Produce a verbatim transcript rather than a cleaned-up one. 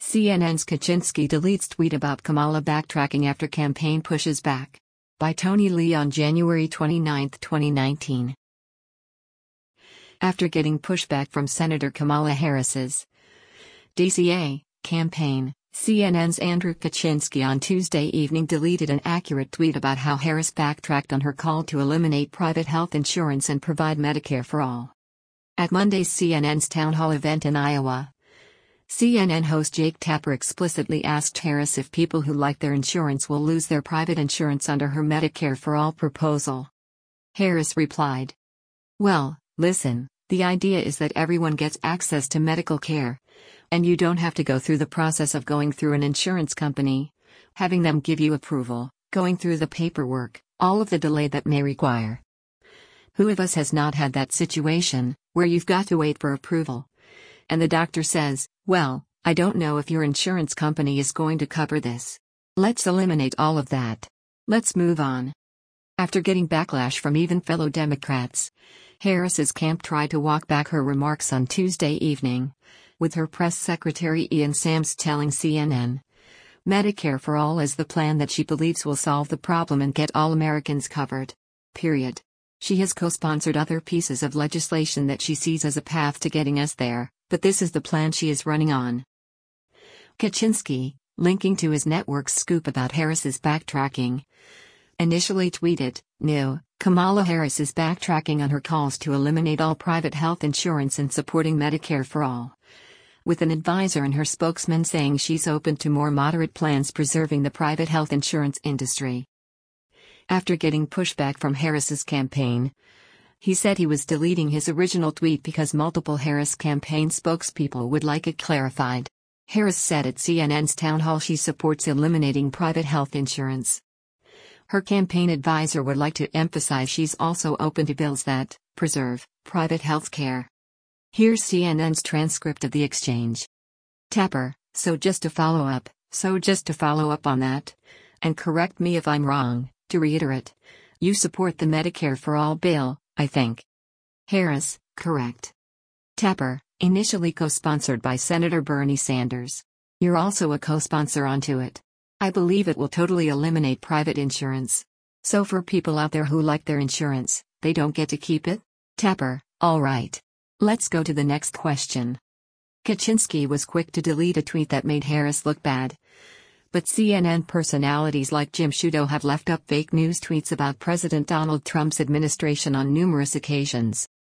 C N N's Kaczynski deletes tweet about Kamala backtracking after campaign pushes back. By Tony Lee on January twenty-ninth, twenty nineteen. After getting pushback from Senator Kamala Harris's D C A campaign, C N N's Andrew Kaczynski on Tuesday evening deleted an accurate tweet about how Harris backtracked on her call to eliminate private health insurance and provide Medicare for all. At Monday's C N N's town hall event in Iowa, C N N host Jake Tapper explicitly asked Harris if people who like their insurance will lose their private insurance under her Medicare for All proposal. Harris replied, "Well, listen, the idea is that everyone gets access to medical care, and you don't have to go through the process of going through an insurance company, having them give you approval, going through the paperwork, all of the delay that may require. Who of us has not had that situation, where you've got to wait for approval? And the doctor says, well, I don't know if your insurance company is going to cover this. Let's eliminate all of that. Let's move on." After getting backlash from even fellow Democrats, Harris's camp tried to walk back her remarks on Tuesday evening, with her press secretary Ian Sams telling C N N, Medicare for All is the plan that she believes will solve the problem and get all Americans covered. Period. She has co-sponsored other pieces of legislation that she sees as a path to getting us there, but this is the plan she is running on. Kaczynski, linking to his network's scoop about Harris's backtracking, initially tweeted, "New, Kamala Harris is backtracking on her calls to eliminate all private health insurance and supporting Medicare for all," with an advisor and her spokesman saying she's open to more moderate plans preserving the private health insurance industry. After getting pushback from Harris's campaign, he said he was deleting his original tweet because multiple Harris campaign spokespeople would like it clarified. Harris said at C N N's town hall she supports eliminating private health insurance. Her campaign advisor would like to emphasize she's also open to bills that preserve private health care. Here's C N N's transcript of the exchange. Tapper, so just to follow up, so just to follow up on that, and correct me if I'm wrong, to reiterate, you support the Medicare for All bill, I think. Harris, correct. Tapper, initially co-sponsored by Senator Bernie Sanders. You're also a co-sponsor onto it. I believe it will totally eliminate private insurance. So for people out there who like their insurance, they don't get to keep it? Tapper, all right. Let's go to the next question. Kaczynski was quick to delete a tweet that made Harris look bad. But C N N personalities like Jim Sciutto have left up fake news tweets about President Donald Trump's administration on numerous occasions.